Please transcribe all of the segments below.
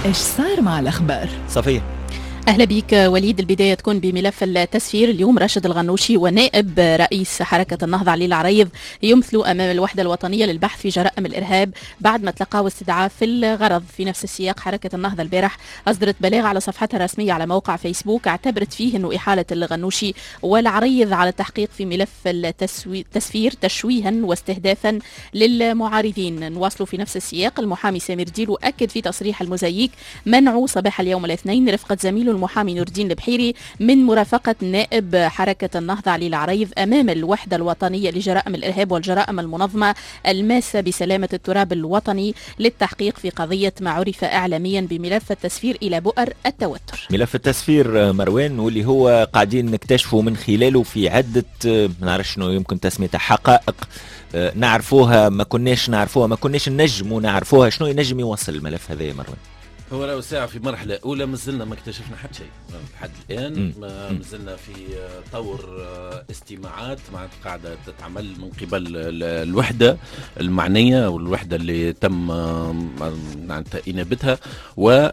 إيش صار مع الأخبار؟ صفية. أهلا بك وليد. البداية تكون بملف التسفير. اليوم راشد الغنوشي ونائب رئيس حركة النهضة علي العريض يمثلوا أمام الوحدة الوطنية للبحث في جرائم الإرهاب بعد ما تلقاوا استدعاء في الغرض. في نفس السياق حركة النهضة البارح أصدرت بلاغ على صفحتها الرسمية على موقع فيسبوك اعتبرت فيه أنه إحالة الغنوشي والعريض على التحقيق في ملف التسفير تشويها واستهدافا للمعارضين. نواصلوا في نفس السياق. المحامي سمير ديلو أكد في تصريح المزيك منعه صباح اليوم الاثنين رفقة زميله المحامي نور الدين البحيري من مرافقة نائب حركة النهضة علي العريض أمام الوحدة الوطنية لجرائم الإرهاب والجرائم المنظمة الماسة بسلامة التراب الوطني للتحقيق في قضية ما عرف إعلاميا بملف التسفير إلى بؤر التوتر. ملف التسفير مروان، واللي هو قاعدين نكتشفوا من خلاله في عدة نعرف شنو يمكن تسميتها حقائق نعرفوها ما كناش نجموا نعرفوها. شنو ينجم يوصل الملف هذا يا مروان؟ هو لو ساعة في مرحلة أولى مازلنا ما اكتشفنا حتى شيء لحد الآن. مازلنا في طور استماعات قاعدة تتعمل من قبل الوحدة المعنية والوحدة اللي تم إنابتها، و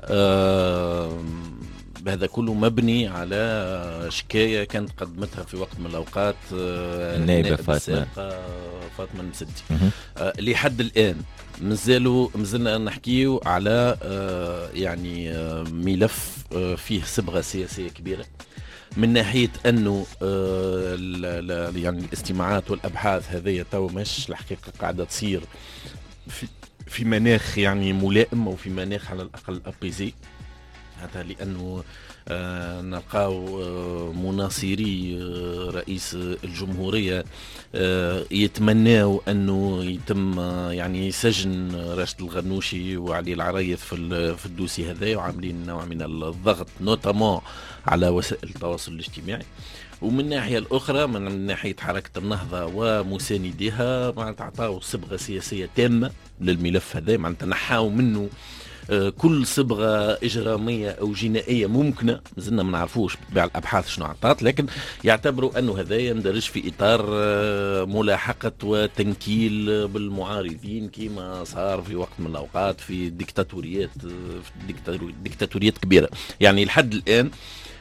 هذا كله مبني على شكاية كانت قدمتها في وقت من الأوقات النائبة فاطمة المسدي. لحد الآن مازلنا نحكيه على يعني ملف فيه صبغة سياسية كبيرة من ناحية أنه يعني الاستماعات والأبحاث هذه تو مش الحقيقة قاعدة تصير في مناخ يعني ملائم أو في مناخ على الأقل أبيزي، هذا لأنه نلقاو مناصري رئيس الجمهورية يتمناو أنه يتم يعني سجن راشد الغنوشي وعلي العريض في الدوسي هذا، وعاملين نوع من الضغط نوتامون على وسائل التواصل الاجتماعي. ومن الناحية الأخرى من ناحية حركة النهضة ومسانديها معناتها عطاو صبغة سياسية تامة للملف هذا، معناتها نحاو منه كل صبغة إجرامية أو جنائية ممكنة. مازلنا ما نعرفوش بتبع الأبحاث شنو عطات، لكن يعتبروا أنه هذا يندرج في إطار ملاحقة وتنكيل بالمعارضين كما صار في وقت من الأوقات في ديكتاتوريات كبيرة. يعني لحد الآن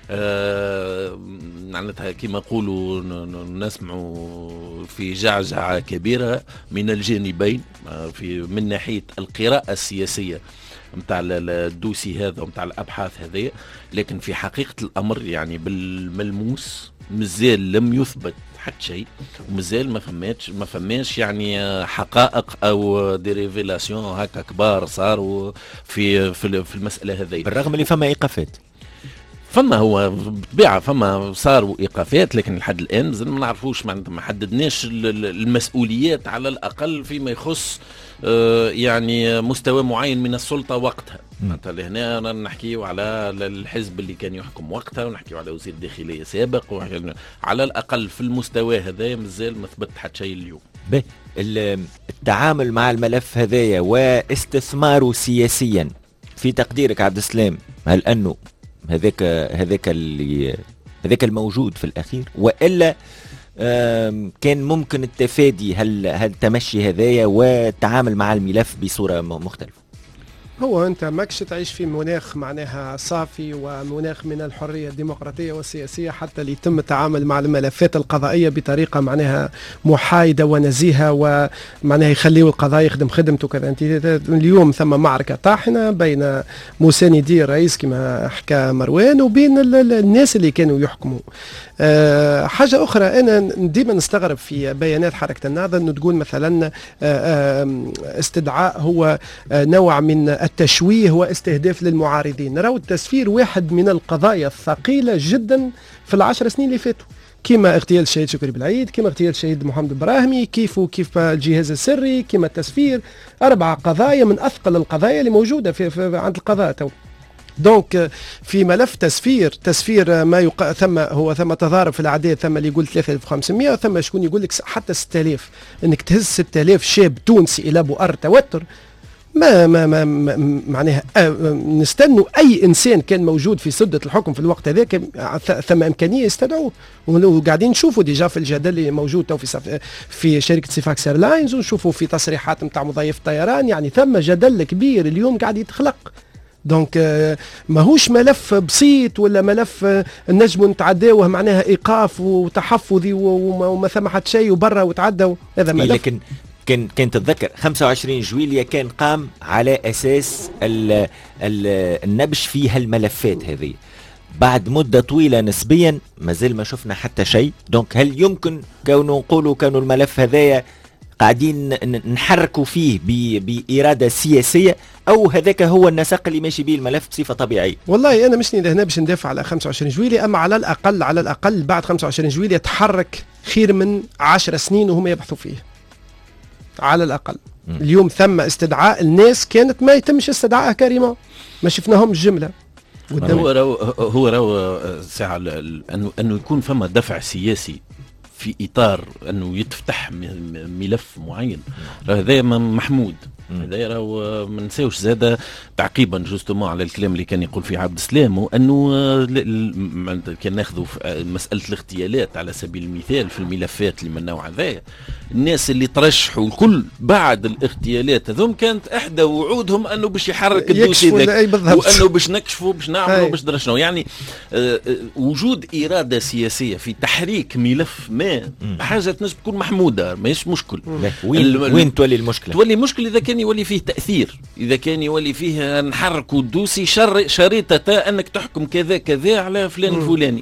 معناتها كما يقولوا نسمعوا في جعجعة كبيرة من الجانبين من ناحية القراءة السياسية متاع الدوسي هذا ومتاع الأبحاث هذه، لكن في حقيقة الأمر يعني بالملموس مازال لم يثبت حتى شيء، ومازال ما فماش يعني حقائق أو ديريفيلاسيون هكا كبار صاروا في المسألة هذه، بالرغم اللي فما إيقافات. فما هو بطبيعة فما صاروا إيقافات، لكن لحد الآن ما نعرفوش، ما حددناش المسؤوليات على الأقل فيما يخص يعني مستوى معين من السلطة وقتها. مثلا هنا نحكيه على الحزب اللي كان يحكم وقتها، ونحكيه على وزير الداخلية سابق، على الأقل في المستوى هذا مازال ما ثبت حتى شيء اليوم. التعامل مع الملف هذايا واستثماره سياسيا في تقديرك عبد السلام، هل أنه هذاك الموجود في الأخير، وإلا كان ممكن التفادي هل تمشي هذايا والتعامل مع الملف بصورة مختلفة؟ هو أنت ماكش تعيش في مناخ معناها صافي ومناخ من الحرية الديمقراطية والسياسية حتى ليتم التعامل مع الملفات القضائية بطريقة معناها محايدة ونزيهة، ومعناها يخليوا القضاء يخدم خدمته كذا. أنت اليوم ثم معركة طاحنة بين مساندي الرئيس كما حكى مروان وبين الناس اللي كانوا يحكموا. حاجة أخرى أنا ديما نستغرب في بيانات حركة النهضة أنه تقول مثلا استدعاء هو نوع من التشويه واستهداف للمعارضين. راهو التسفير واحد من القضايا الثقيلة جدا في ال10 سنين اللي فاتوا، كما اغتيال الشهيد شكري بالعيد، كما اغتيال الشهيد محمد البراهمي، كيف الجهاز السري، كما التسفير. 4 قضايا من أثقل القضايا اللي موجودة في عند القضاء تو. دونك في ملف تسفير ما ثم تضارب في الاعداد، ثم اللي يقول 3500 وثم شكون يقول لك حتى 6000. انك تهز 6000 شاب تونسي الى بؤر توتر، ما معناها نستنوا اي انسان كان موجود في سده الحكم في الوقت هذاك ثم امكانيه يستدعوه. وقاعدين نشوفوا ديجا في الجدل اللي موجود تو في شركه سيفاكس ايرلاينز، ونشوفوا في تصريحات نتاع مضيف الطيران، يعني ثم جدل كبير اليوم قاعد يتخلق دونك ماهوش ملف بسيط ولا ملف نجموا نتعداوه معناها ايقاف وتحفظي وما ثم حتى شيء وبرا وتعدوا. هذا ملف لكن كان تتذكر 25 جويلية كان قام على اساس النبش في هالملفات هذه. بعد مدة طويلة نسبيا مازال ما شفنا حتى شيء. دونك هل يمكن كونه نقولوا كانوا الملف هذايا قاعدين نحركوا فيه بإرادة سياسية أو هذاك هو النسق اللي ماشي به الملف بصفة طبيعية؟ والله أنا مش هنا باش ندافع على 25 جويلية، أما على الأقل بعد 25 جويلية تحرك خير من 10 سنين وهم يبحثوا فيه على الأقل. اليوم ثم استدعاء الناس كانت ما يتمش استدعائها كريمة، ما شفناهم الجملة. هو راو ساعة أنه يكون فما دفع سياسي في إطار أنه يتفتح ملف معين، هذا محمود. هذا راهو ما نساوش زاده تعقيبا جوستومون على الكلام اللي كان يقول فيه عبد السلام، وانه كان ناخذوا مساله الاغتيالات على سبيل المثال في الملفات اللي من النوع هذايا، الناس اللي ترشحوا الكل بعد الاغتيالات هذوم كانت احدى وعودهم انه باش يحرك الدوسي ذاك، وانه باش نكشفوا باش نعملوا باش درشنو. يعني وجود اراده سياسيه في تحريك ملف ما حاجه تنجم تكون محموده، ماهيش مشكل. وين تولي المشكله؟ تولي مشكل اذا كان يولي فيه تأثير، إذا كان يولي فيه نحركوا الدوسي شريطة أنك تحكم كذا كذا على فلان الفلاني،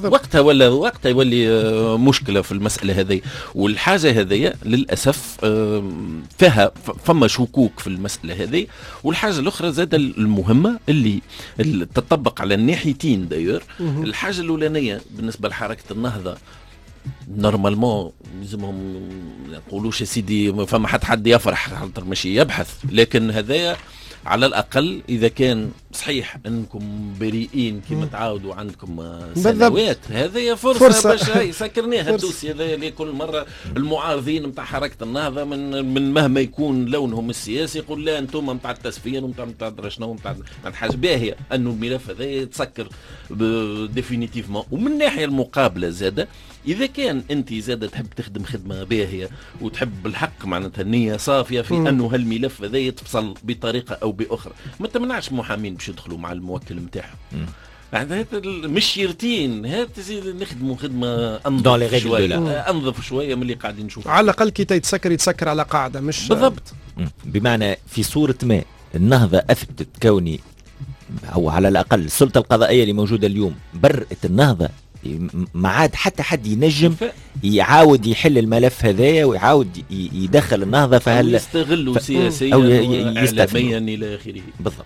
وقتها يولي مشكلة في المسألة هذه. والحاجة هذه للأسف فيها فما شكوك في المسألة هذه. والحاجة الأخرى زاد المهمة اللي تطبق على الناحيتين داير. الحاجة الأولانية بالنسبة لحركة النهضة نورمالمون لازمهم يقولوش يا سيدي فما حد يفرح خاطر ماشي يبحث، لكن هذايا على الأقل إذا كان صحيح أنكم بريئين كما تعاودوا عندكم سنوات، هذه فرصة باش سكرناها الدوسي هذا اللي كل مرة المعارضين متاع حركة النهضة من مهما يكون لونهم السياسي يقول لا أنتم متاع التسفين ومتاع درشنا متاع حاجة باهية أنه الملف هذا يتسكر ديفينيتيفمون. ومن الناحية المقابلة زادة إذا كان أنت زادة تحب تخدم خدمة باهية وتحب بالحق معناتها النية صافية في أنه هالملف هذا يتفصل بطريقة أو بأخرى، ما تمنعش محامين باش يدخلوا مع الموكل نتاعهم. هذا مش يرتين، هذا نخدموا خدمة أنظف شوية، أنظف شوية من اللي قاعدين نشوفه. على الأقل كي يتسكر على قاعدة مش بالضبط. بمعنى في صورة ما النهضة أثبتت كوني أو على الأقل السلطة القضائية اللي موجودة اليوم برئت النهضة، ما عاد حتى حد ينجم يعاود يحل الملف هذايا ويعاود يدخل النهضة فهل يستغلوا سياسيا وإعلاميا إلى آخره. بالضبط.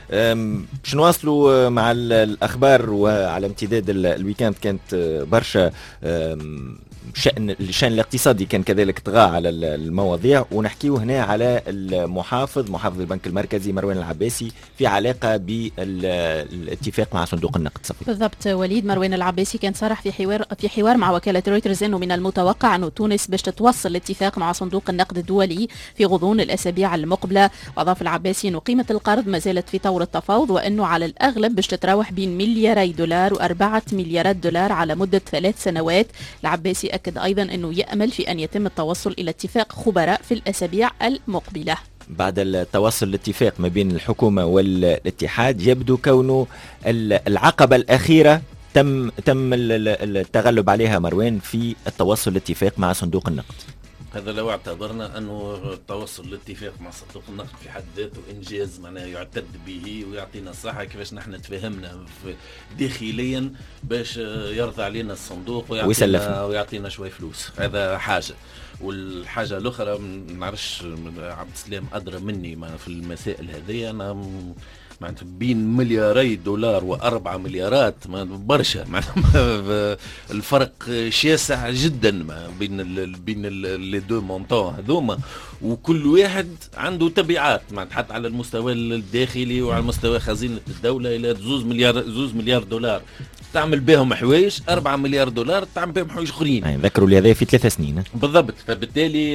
باش نواصلوا مع الأخبار. وعلى امتداد الويكاند كانت برشا الشأن الاقتصادي كان كذلك طغى على المواضيع، ونحكيه هنا على محافظ البنك المركزي مروان العباسي في علاقة بالاتفاق مع صندوق النقد. بالضبط وليد، مروان العباسي كان صرح في حوار مع وكالة رويترز انه من المتوقع انه تونس باش تتوصل الاتفاق مع صندوق النقد الدولي في غضون الاسابيع المقبلة. واضاف العباسي انه قيمة القرض ما زالت في طور التفاوض، وانه على الاغلب باش تتراوح بين $2 و4 مليارات على مدة 3 سنوات. العباسي أكد أيضا أنه يأمل في أن يتم التوصل إلى اتفاق خبراء في الأسابيع المقبلة. بعد التوصل الاتفاق ما بين الحكومة والاتحاد يبدو كونه العقبة الأخيرة تم التغلب عليها مروان في التوصل الاتفاق مع صندوق النقد. هذا لو اعتبرنا أنه التوصل الاتفاق مع صندوق النقد في حد ذاته إنجاز معناه يعتد به ويعطينا الصحة كيفاش نحن تفاهمنا داخليا باش يرضى علينا الصندوق ويعطينا شوي فلوس. هذا حاجة. والحاجة الأخرى نعرفش عبد السلام أدرى مني في المسائل هذه، أنا معناتها بين $2 و4 مليارات برشا، الفرق شاسع جدا بين لي دو مونطون هذوما، وكل واحد عنده تبعات معناتها حتى على المستوى الداخلي وعلى مستوى خزينة الدولة إلى $2 مليار. تعمل بهم حوايج 4 مليار دولار تعمل بهم حوايج اخرين. ذكروا لي هذا في 3 سنين بالضبط. فبالتالي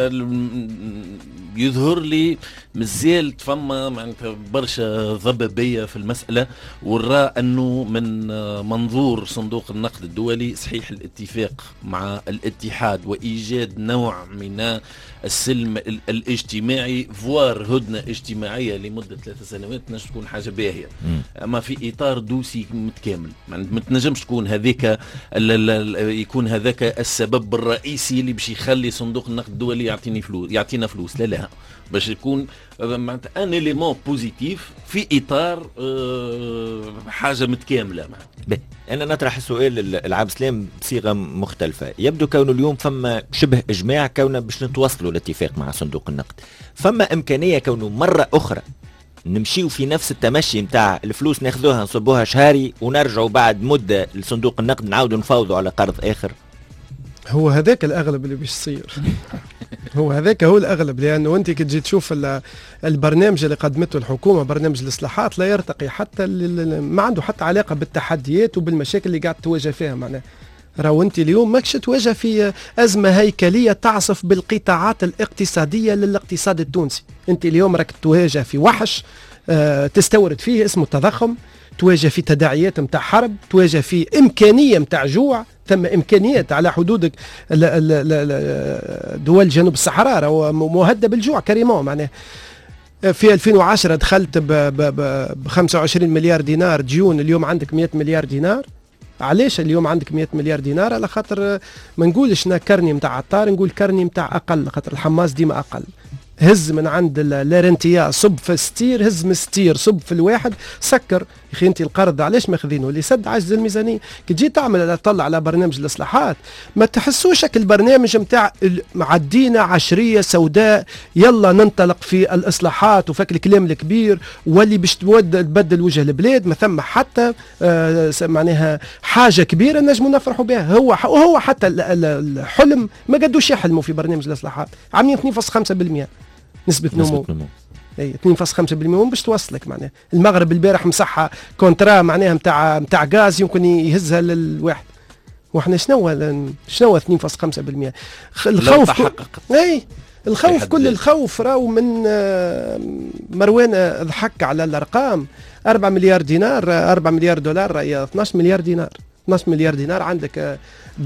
يظهر لي مازال فما معناتها برشا ضبابيه في المساله، ونرى انه من منظور صندوق النقد الدولي صحيح الاتفاق مع الاتحاد وايجاد نوع من السلم الاجتماعي فوار هدنه اجتماعيه لمده 3 سنوات نجم تكون حاجه باهيه، اما في اطار دوسي متكامل. ما تنجمش تكون هذيك يكون هذاك السبب الرئيسي اللي باش يخلي صندوق النقد الدولي يعطينا فلوس. لا باش يكون معناتها ان اليمون بوزيتيف في اطار حاجه متكامله. انا نطرح السؤال العاب سلام بصيغه مختلفه. يبدو كونه اليوم فما شبه اجماع كونه باش نتواصلوا الاتفاق مع صندوق النقد، فما امكانيه كونه مره اخرى نمشيو في نفس التمشي نتاع الفلوس ناخذوها نصبوها شهري ونرجعوا بعد مده لصندوق النقد نعاودوا نفاوضوا على قرض اخر؟ هو هذاك الاغلب اللي باش يصير. هو هذاك هو الاغلب، لانه انت كي تجي تشوف البرنامج اللي قدمته الحكومه، برنامج الاصلاحات لا يرتقي حتى ما عنده حتى علاقه بالتحديات وبالمشاكل اللي قاعد تواجه فيها. معناه راهو انت اليوم ماكش تواجه في ازمه هيكليه تعصف بالقطاعات الاقتصاديه للاقتصاد التونسي. انت اليوم راك تواجه في وحش تستورد فيه اسمه التضخم، تواجه في تداعيات متاع حرب، تواجه في امكانيه متاع جوع. ثم امكانيات على حدودك دول جنوب الصحراء راهو مهدده بالجوع كريمون. معناه في 2010 دخلت ب 25 مليار دينار ديون، اليوم عندك 100 مليار دينار. علاش اليوم عندك 100 مليار دينار؟ على خاطر ما نقولش كرني متاع عطار، نقول كرني متاع اقل، خاطر الحماس ديما اقل. هز من عند لارنتيا صب في الستير، هز من الستير صب في الواحد، سكر. يا اخي انت القرض علاش ماخذينه؟ اللي سد عجز الميزانيه. كي تجي تعمل تطلع على برنامج الاصلاحات ما تحسوش البرنامج نتاع عدينا عشريه سوداء يلا ننطلق في الاصلاحات وفك الكلام الكبير واللي باش تبدل وجه البلاد. ما ثم حتى معناها حاجه كبيره نجموا نفرحوا بها. هو حتى الحلم ما قدوش يحلموا في برنامج الاصلاحات، عاملين 2.5% نسبة نمو. اي 2.5% باش توصلك. معناها المغرب البارح مسحها كونترا معناها نتاع غاز يمكن يهزها للواحد، وإحنا شنو 2.5%؟ الخوف اي الخوف كل الخوف راهو من مروان ضحك على الارقام. 4 مليار دينار 4 مليار دولار هي 12 مليار دينار. 12 مليار دينار عندك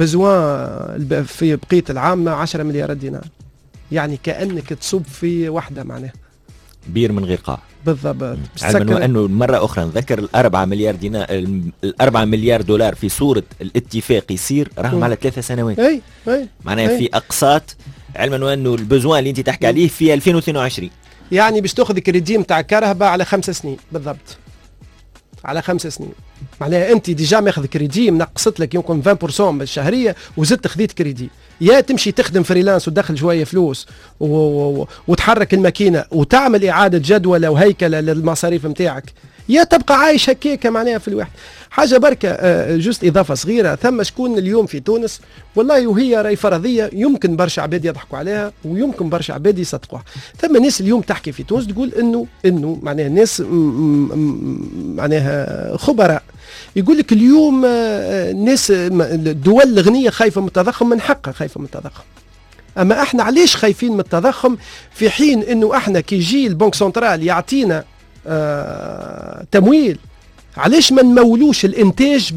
بزوان في بقية العام 10 مليار دينار، يعني كأنك تصب في وحدة معناها بير من غير قاع. بالضبط. علما انه مرة أخرى نذكر 4 مليار دينار 4 مليار دولار في صورة الاتفاق يصير راهم على 3 سنوات. اي معناها في أقساط، علما انه البزوان اللي انت تحكي عليه في 2022 يعني باش تاخذ كريدي نتاع كرهبة على 5 سنين بالضبط، على 5 سنين. معناها انت ديجا ماخذ كريدي منقصت لك يمكن 20% بالشهريه وزدت خذيت كريدي. يا تمشي تخدم فريلانس وتدخل شويه فلوس وتحرك الماكينه وتعمل اعاده جدوله وهيكله للمصاريف نتاعك، يا تبقى عايش هكاك معناها في الواحد. حاجه بركه جوست اضافه صغيره. ثم شكون اليوم في تونس والله وهي راي فرضيه يمكن برشا عباد يضحكوا عليها ويمكن برشا عباد يصدقوها. ثم ناس اليوم تحكي في تونس تقول انه معناها ناس معناها خبراء يقول لك اليوم ناس الدول الغنيه خايفه من التضخم، من حقها خايفه من التضخم. اما احنا علاش خايفين من التضخم في حين انه احنا كي يجي البنك سنترال يعطينا تمويل، علاش ما نمولوش الانتاج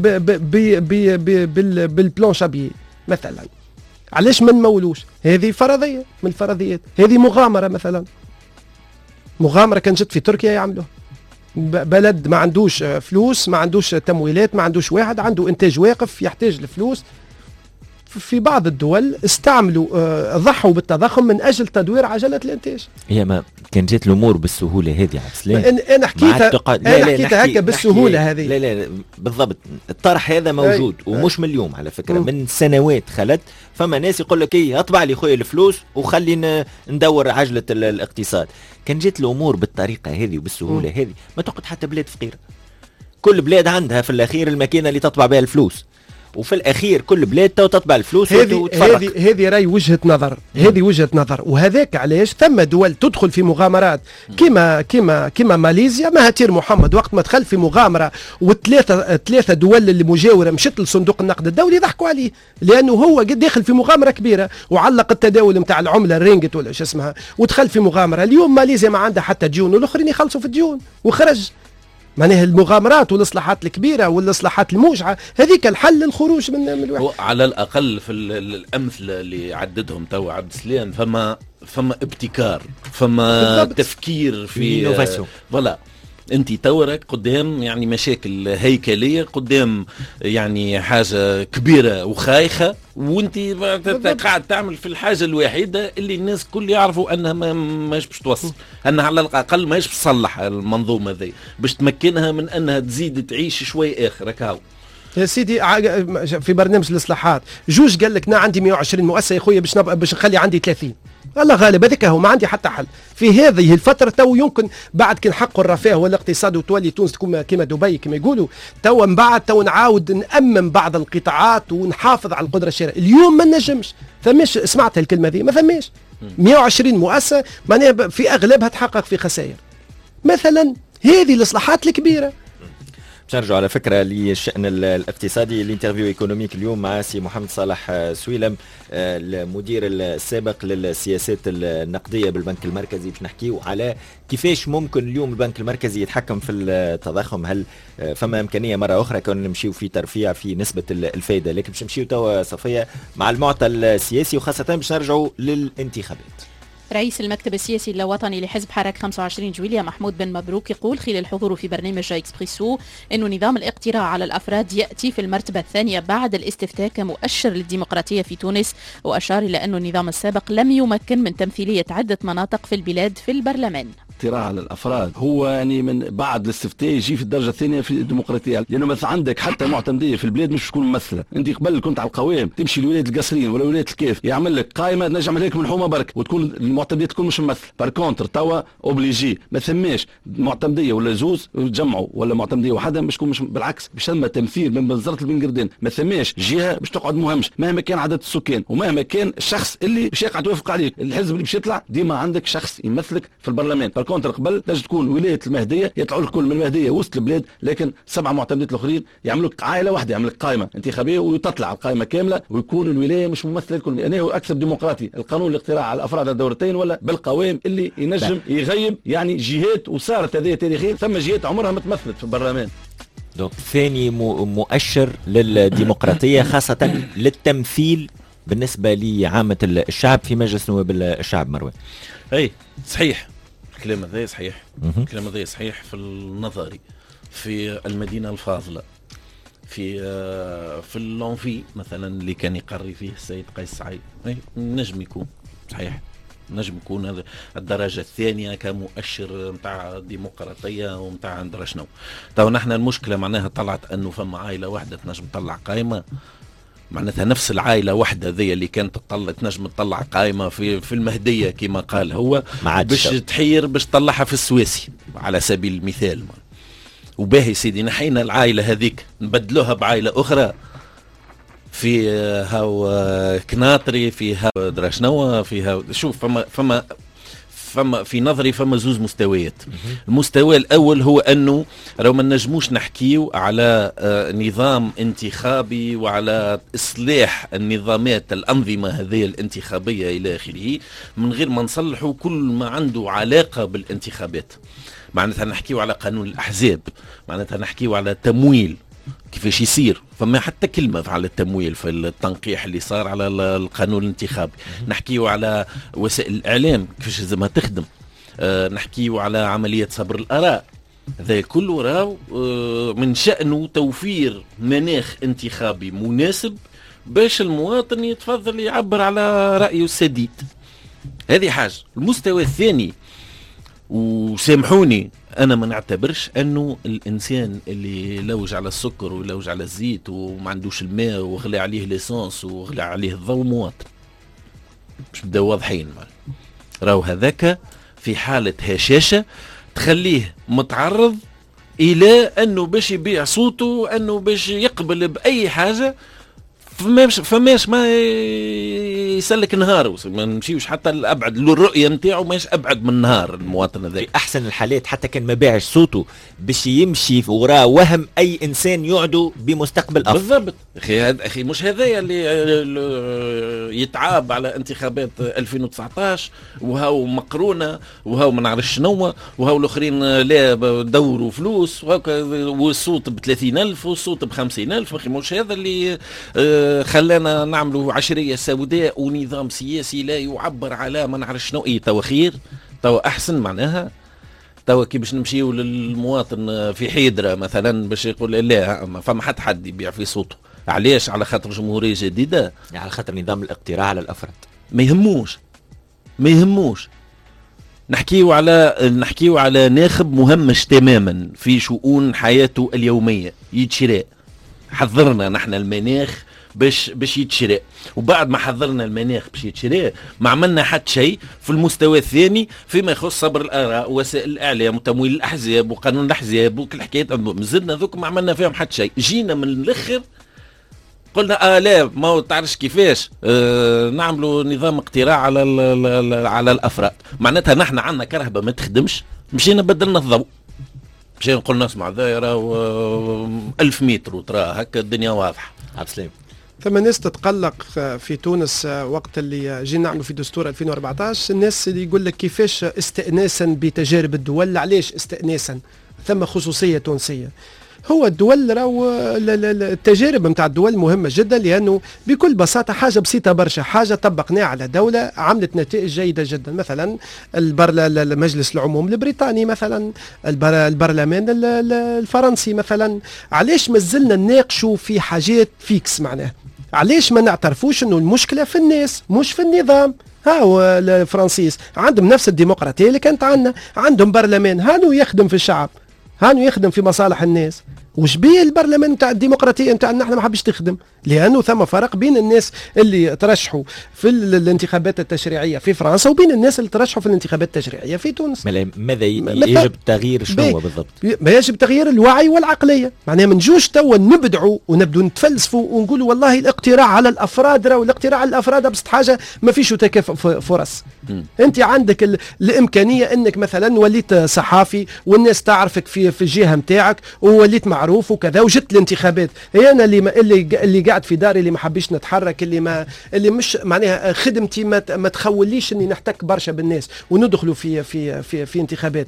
بالبلان شابيي مثلا؟ علاش ما نمولوش؟ هذه فرضيه من الفرضيات، هذه مغامره مثلا. مغامره كان جت في تركيا يعملوها. بلد ما عندوش فلوس، ما عندوش تمويلات، ما عندوش واحد عنده انتاج واقف يحتاج الفلوس. في بعض الدول استعملوا ضحوا بالتضخم من اجل تدوير عجله الانتاج. هي ما كان جات الامور بالسهوله هذه عبد السلام. انا حكيتها هكا بالسهوله هذه. لا بالضبط. الطرح هذا موجود ومش من اليوم على فكره، من سنوات خلت. فما ناس يقول لك ايه اطبع لي خويا الفلوس وخلينا ندور عجله الاقتصاد. كان جات الامور بالطريقه هذه وبالسهوله هذه ما تقعد حتى بلاد فقيره. كل بلاد عندها في الاخير الماكينه اللي تطبع بها الفلوس، وفي الاخير كل بلاد تطبع الفلوس وتفرق. هذه راي وجهه نظر، هذه وجهه نظر، وهذاك علاش ثم دول تدخل في مغامرات كما ماليزيا. مهاتير محمد وقت ما دخل في مغامره وثلاثه دول اللي مجاوره مشت لصندوق النقد الدولي ضحكوا عليه، لانه هو قد داخل في مغامره كبيره وعلق التداول نتاع العمله الرينجت ولا شو اسمها ودخل في مغامره. اليوم ماليزيا ما عندها حتى ديون والاخرين يخلصوا في الديون وخرج. معناها المغامرات والاصلاحات الكبيره والاصلاحات الموجعه هذيك الحل للخروج من الوحده. على الاقل في الامثله اللي عددهم تو عبد السلام فما ابتكار، فما تفكير في انوفاسيون. فوالا انت تورك قدام يعني مشاكل هيكليه، قدام يعني حاجه كبيره وخايخه، وانت قاعد تعمل في الحاجه الوحيده اللي الناس كل يعرفوا انها ماهيش باش توصل، انها على الاقل ماهيش باش تصلح المنظومه ذي، باش تمكنها من انها تزيد تعيش شوي اخر. هكاو يا سيدي في برنامج الاصلاحات جوج قال لك انا عندي 120 مؤسسه يا خويا باش نخلي عندي 30. الله غالب هذاك هو ما عندي حتى حل في هذه الفتره. تو يمكن بعد كي نحققوا الرفاه والاقتصاد وتولي تونس تكون كما دبي كما يقولوا، تو من بعد تو نعاود نأمن بعض القطاعات ونحافظ على القدره الشرائيه. اليوم ما نجمش، فماش سمعت الكلمه ذي، ما فماش 120 مؤسسه معناها في اغلبها تحقق في خسائر. مثلا هذه الاصلاحات الكبيره. نرجع على فكرة للشأن الاقتصادي. الانترفيو ايكونوميك اليوم مع سي محمد صالح سويلم المدير السابق للسياسات النقدية بالبنك المركزي، باش نحكيو على كيفاش ممكن اليوم البنك المركزي يتحكم في التضخم. هل فما إمكانية مرة أخرى كنا نمشيو في ترفيع في نسبة الفائدة، لكن باش نمشيو توا صفية مع المعطى السياسي وخاصة باش نرجعوا للانتخابات. رئيس المكتب السياسي الوطني لحزب حراك 25 جويلية محمود بن مبروك يقول خلال حضوره في برنامج إكسبريسو أنه نظام الاقتراع على الأفراد يأتي في المرتبة الثانية بعد الاستفتاء كمؤشر للديمقراطية في تونس، وأشار إلى أن النظام السابق لم يمكن من تمثيلية عدة مناطق في البلاد في البرلمان. الاقتراع على الافراد هو يعني من بعد الاستفتاء يجي في الدرجه الثانيه في الديمقراطيه، لانه مثلا عندك حتى المعتمديه في البلاد مش تكون ممثله. انت قبل كنت على القوائم تمشي لولايه القصرين ولا ولايه الكيف يعمل لك قائمه نجم عليك من الحومه برك وتكون المعتمديه تكون مش ممثله. بار كونتر توا اوبليجي ما ثماش معتمديه ولا زوز يتجمعوا ولا معتمديه وحده باش تكون مش بالعكس، باش ثم تمثيل من وزاره البنقردين. ما ثماش جهه باش تقعد مهمش مهما كان عدد السكان ومهما كان الشخص اللي باش يقعد يوافق عليك. الحزب اللي باش يطلع ديما عندك شخص يمثلك في البرلمان. بار كونتر قبل تكون ولايه المهديه يطلعوا الكل من المهديه وسط البلاد، لكن 7 معتمدات الاخرين يعملوا لك عائله واحده، يعمل لك قائمه انتخابيه وتطلع القائمه كامله ويكون الولايه مش ممثله الكل. يعني هو اكثر ديمقراطي القانون الاقتراع على الافراد على الدورتين ولا بالقوائم اللي ينجم يغيب يعني جهات. وصارت هذه تاريخيا ثم جهات عمرها ما تمثلت في البرلمان. دونك ثاني مؤشر للديمقراطيه خاصه للتمثيل بالنسبه لعامه الشعب في مجلس نواب الشعب. مروان اي صحيح الكلام هذا صحيح، الكلام هذا صحيح في النظري في المدينة الفاضلة في اللونفي مثلا اللي كان يقري فيه السيد قيس سعيد. نجم يكون صحيح، نجم يكون هذا الدرجة الثانية كمؤشر متاع ديمقراطية ومتاع ندرى شنو. تو نحن المشكلة معناها طلعت انه فما عائلة واحدة تنجم تطلع قائمة، معناتها نفس العائلة واحدة ذي اللي كانت تنجم تطلع قائمة في المهدية كما قال هو باش تحير باش تطلعها في السويسي على سبيل المثال. وباهي سيدي نحينا العائلة هذيك نبدلوها بعائلة أخرى في هاو كناطري في هاو دراشنوا في هاو. شوف فما في نظري فما زوز مستويات. المستوى الأول هو أنه لو ما نجموش نحكيو على نظام انتخابي وعلى إصلاح النظامات الأنظمة هذه الانتخابية إلى آخره من غير ما نصلحوا كل ما عنده علاقة بالانتخابات. معناتها نحكيو على قانون الأحزاب، معناتها نحكيو على تمويل كيفاش يصير، فما حتى كلمة على التمويل في التنقيح اللي صار على القانون الانتخابي. نحكيو على وسائل الإعلام كيفاش لازمها تخدم، نحكيو على عملية صبر الآراء. هذا كله راو من شأنه توفير مناخ انتخابي مناسب باش المواطن يتفضل يعبر على رأيه السديد. هذه حاجة. المستوى الثاني وسامحوني أنا ما نعتبرش أنه الإنسان اللي يلوج على السكر ويلوج على الزيت وما عندوش الماء وغلى عليه ليسانس وغلى عليه الضوء مواطن. مش بدأ واضحين راو هذاك في حالة هشاشة تخليه متعرض إلى أنه باش يبيع صوته، أنه باش يقبل بأي حاجة فماش ما يسلك نهار، ما نمشيوش حتى الابعد، الرؤيه نتاعو ماش ابعد من نهار المواطن هذا. في احسن الحالات حتى كان ما باعش صوته باش يمشي وراه وهم اي انسان يعدو بمستقبل افضل. بالضبط اخي مش هذايا اللي يتعاب على انتخابات 2019 وهاو مقرونه وهاو ما نعرفش شنو وهاو الاخرين لا دوروا فلوس والصوت ب 30,000 والصوت ب 50,000. اخي مش هذا اللي خلانا نعملوا عشريه سوداء ونظام سياسي لا يعبر على ما نعرف شنو. توا خير، توا احسن معناها. توا كي باش نمشيو للمواطن في حيدره مثلا باش يقول لا ما فما حد يبيع في صوته. علاش؟ على خاطر جمهوريه جديده، يعني على خاطر نظام الاقتراع على الافراد. ما يهموش. نحكيو على ناخب مهمش تماما في شؤون حياته اليوميه، يتشرى. حضرنا نحن المناخ باش يتشرى، وبعد ما حضرنا المناخ باش يتشرى ما عملنا حتى شيء في المستوى الثاني فيما يخص صبر الاراء ووسائل الاعلام وتمويل الاحزاب وقانون الاحزاب وكل حكايات مازلنا ذوك ما عملنا فيهم حتى شيء. جينا من الاخر قلنا لا ما تعرفش كيفاش نعملوا نظام اقتراع على الافراد. معناتها نحن عندنا كرهبه ما تخدمش، مشينا بدلنا الضوء، مشينا قلنا اسمع ذا 1000 متر وترى هكا الدنيا واضحه. عبد السلام، ثم ناس تتقلق في تونس وقت اللي جينا نعملوا في دستور 2014، الناس اللي يقول لك كيفاش استئناسا بتجارب الدول. علاش استئناسا؟ ثم خصوصيه تونسيه. هو الدول راهو التجارب نتاع الدول مهمه جدا، لانه بكل بساطه حاجه بسيطه برشا، حاجه طبقناها على دوله عملت نتائج جيده جدا. مثلا مجلس العموم البريطاني، مثلا البرلمان الفرنسي مثلا. علاش مازلنا نناقشوا في حاجات فيكس؟ معناها علاش ما نعترفوش انه المشكله في الناس مش في النظام؟ هاو الفرنسيس عندهم نفس الديمقراطيه اللي كانت عندنا، عندهم برلمان هانو يخدم في الشعب، هانو يخدم في مصالح الناس. وش بيه البرلمان نتاع الديمقراطيه نتاعنا احنا ما حبش تخدم؟ لانه ثم فرق بين الناس اللي ترشحوا في الانتخابات التشريعيه في فرنسا وبين الناس اللي ترشحوا في الانتخابات التشريعيه في تونس. ماذا يجب تغيير شنو بالضبط؟ ما يجب تغيير الوعي والعقليه. معناها ما نجوش توا نبدعوا ونبدو نتفلسفوا ونقولوا والله الاقتراع على الافراد راهو الاقتراع على الافراد بس حاجه ما فيش تكافؤ فرص. انت عندك الامكانيه انك مثلا وليت صحافي والناس تعرفك في الجهه نتاعك ووليت معروف وكذا وجت الانتخابات. هي انا اللي قاعد في داري اللي ما حبيش نتحرك، اللي مش معناها خدمتي ما تخوليش اني نحتك برشا بالناس وندخلوا في انتخابات.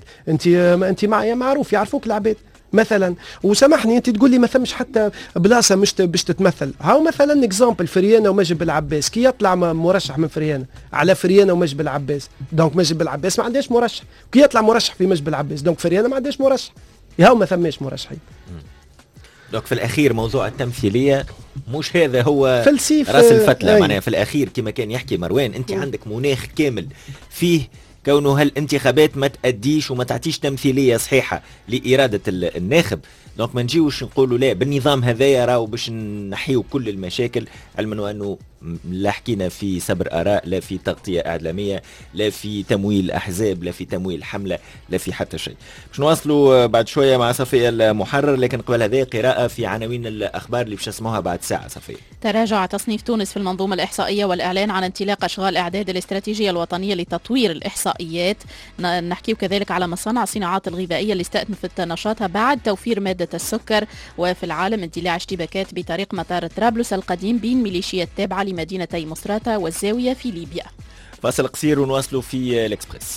انت معايا معروف يعرفوك العباد مثلا. وسامحني انت تقول لي ما ثمش حتى بلاصه مش باش تتمثل. هاو مثلا اكزامبل فريانه ومجد بالعباس، كي يطلع مرشح من فريانه على فريانه ومجد بالعباس، دونك مجد بالعباس ما عندهاش مرشح، كي يطلع مرشح في مجد بالعباس دونك فريانه ما عندهاش مرشح. هاو ما ثماش مرشحين. دونك في الاخير موضوع التمثيليه مش هذا هو فلسيف راس الفتله. معناها في الاخير كما كان يحكي مروان، انت عندك مناخ كامل فيه كونه هالانتخابات ما تأديش وما تعطيش تمثيليه صحيحه لاراده الناخب. دونك ما نجيوش نقولوا لا بالنظام هذايا راهو باش نحيو كل المشاكل، علما وانه لا حكينا في صبر اراء، لا في تغطيه اعلاميه، لا في تمويل احزاب، لا في تمويل حمله، لا في حتى شيء. باش نواصلوا بعد شويه مع صفيه المحرر، لكن قبل هذا قراءه في عناوين الاخبار اللي باش نسمعوها بعد ساعه. صفيه. تراجع تصنيف تونس في المنظومه الاحصائيه والاعلان عن انطلاق اشغال اعداد الاستراتيجيه الوطنيه لتطوير الاحصائيات. نحكي كذلك على مصانع الصناعات الغذائيه اللي استأنفت نشاطها بعد توفير ماده السكر. وفي العالم اندلاع اشتباكات بطريق مطار طرابلس القديم بين ميليشيات تابعه لمدينتي مصراتة والزاويه في ليبيا. فاصل قصير ونواصلوا في الاكسبريس.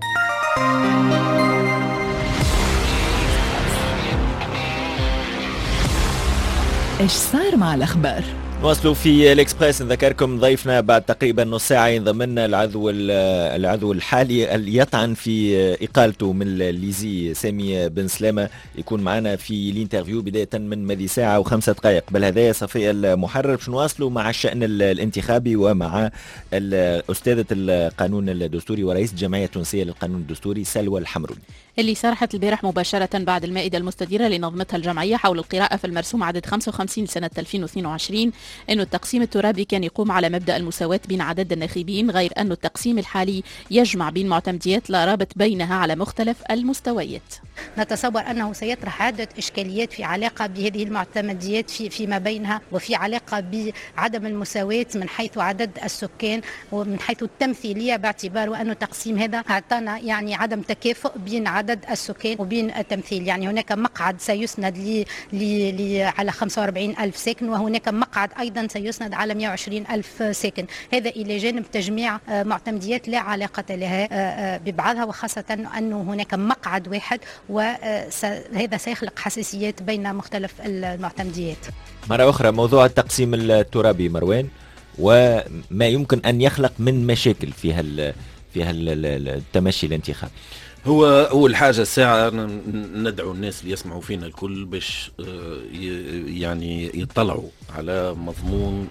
ايش صار مع الاخبار؟ نواصلوا في الاكسبريس. نذكركم ضيفنا بعد تقريبا نص ساعه ينضم لنا العضو الحالي اللي يطعن في اقالته من الليزي سامي بن سلامه، يكون معنا في الانترفيو بدايه من ماضي ساعه و5 دقائق. قبل هذا صفيه المحرر باش نواصلوا مع الشان الانتخابي ومع استاذه القانون الدستوري ورئيس الجمعيه التونسيه للقانون الدستوري سلوى الحمروني، اللي صرحت البارح مباشرة بعد المائدة المستديرة اللي نظمتها الجمعية حول القراءة في المرسوم عدد 55 سنة 2022 أنه التقسيم الترابي كان يقوم على مبدأ المساواة بين عدد الناخبين، غير أن التقسيم الحالي يجمع بين معتمديات لا رابط بينها على مختلف المستويات. نتصور أنه سيطرح عدة إشكاليات في علاقة بهذه المعتمديات فيما بينها، وفي علاقة بعدم المساواة من حيث عدد السكان ومن حيث التمثيلية، باعتبار أن التقسيم هذا أعطانا يعني عدم تكافؤ بين عدد السكان وبين التمثيل. يعني هناك مقعد سيسند على 45 ألف ساكن، وهناك مقعد أيضا سيسند على 120 ألف ساكن. هذا إلى جانب تجميع معتمديات لا علاقة لها ببعضها، وخاصة أنه هناك مقعد واحد، وهذا سيخلق حساسيات بين مختلف المعتمديات. مرة أخرى موضوع التقسيم الترابي مروان، وما يمكن أن يخلق من مشاكل فيها التمشي الانتخابي. هو أول حاجة الساعة ندعو الناس اللي يسمعوا فينا الكل باش يعني يطلعوا على مضمون